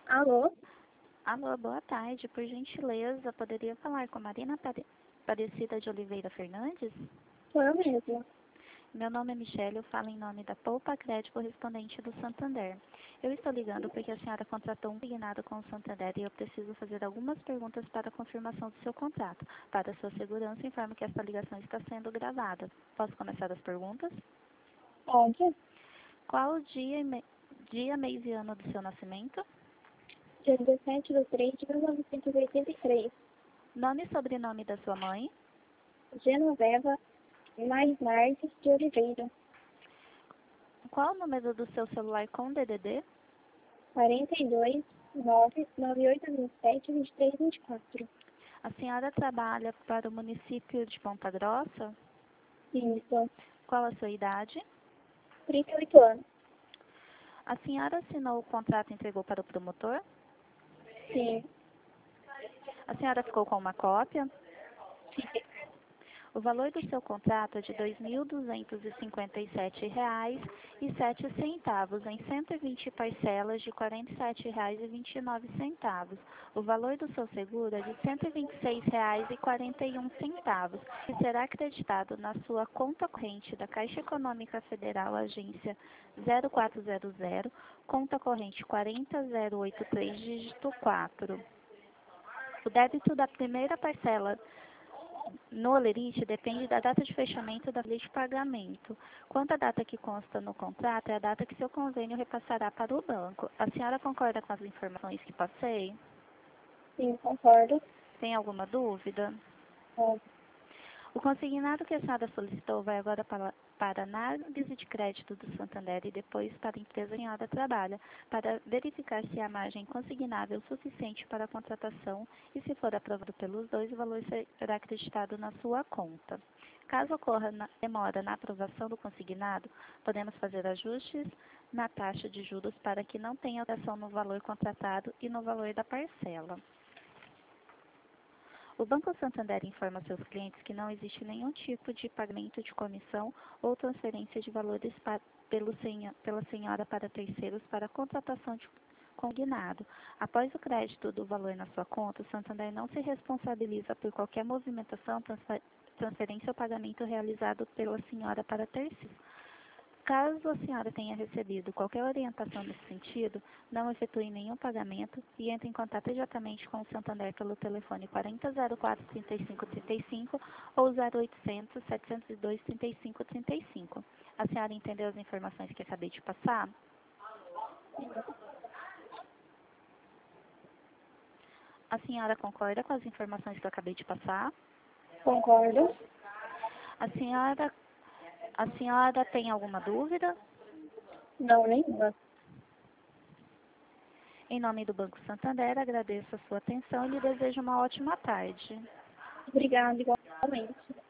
Alô? Alô, boa tarde. Por gentileza, poderia falar com Marina Aparecida de Oliveira Fernandes? Sou eu mesma. Meu nome é Michele, eu falo em nome da Poupa Crédito correspondente do Santander. Eu estou ligando porque a senhora contratou um consignado com o Santander e eu preciso fazer algumas perguntas para a confirmação do seu contrato. Para sua segurança, informo que esta ligação está sendo gravada. Posso começar as perguntas? Pode? Qual o dia, mês e ano do seu nascimento? Dia 17 de 3 de 1983. Nome e sobrenome da sua mãe? Genoveva Marques de Oliveira. Qual o número do seu celular com DDD? 42 99827 2324. A senhora trabalha para o município de Ponta Grossa? Isso. Qual a sua idade? 38 anos. A senhora assinou o contrato e entregou para o promotor? Sim. A senhora ficou com uma cópia? Sim. O valor do seu contrato é de R$ 2.257,07 em 120 parcelas de R$ 47,29. O valor do seu seguro é de R$ 126,41 e será acreditado na sua conta corrente da Caixa Econômica Federal, agência 0400, conta corrente 40083, dígito 4. O débito da primeira parcela no Olerite depende da data de fechamento da folha de pagamento. Quanto à data que consta no contrato, é a data que seu convênio repassará para o banco. A senhora concorda com as informações que passei? Sim, concordo. Tem alguma dúvida? Pode. O consignado que a senhora solicitou vai agora para a análise de crédito do Santander e depois para a empresa que a senhora trabalha, para verificar se a margem consignável é suficiente para a contratação e, se for aprovado pelos dois, o valor será acreditado na sua conta. Caso ocorra demora na aprovação do consignado, podemos fazer ajustes na taxa de juros para que não tenha alteração no valor contratado e no valor da parcela. O Banco Santander informa seus clientes que não existe nenhum tipo de pagamento de comissão ou transferência de valores pela senhora para terceiros para a contratação de consignado. Após o crédito do valor na sua conta, o Santander não se responsabiliza por qualquer movimentação, transferência ou pagamento realizado pela senhora para terceiros. Caso a senhora tenha recebido qualquer orientação nesse sentido, não efetue nenhum pagamento e entre em contato imediatamente com o Santander pelo telefone 4004-3535 ou 0800-702-3535. A senhora entendeu as informações que acabei de passar? A senhora concorda com as informações que eu acabei de passar? Concordo. A senhora tem alguma dúvida? Não, nenhuma. Em nome do Banco Santander, agradeço a sua atenção e lhe desejo uma ótima tarde. Obrigada, igualmente.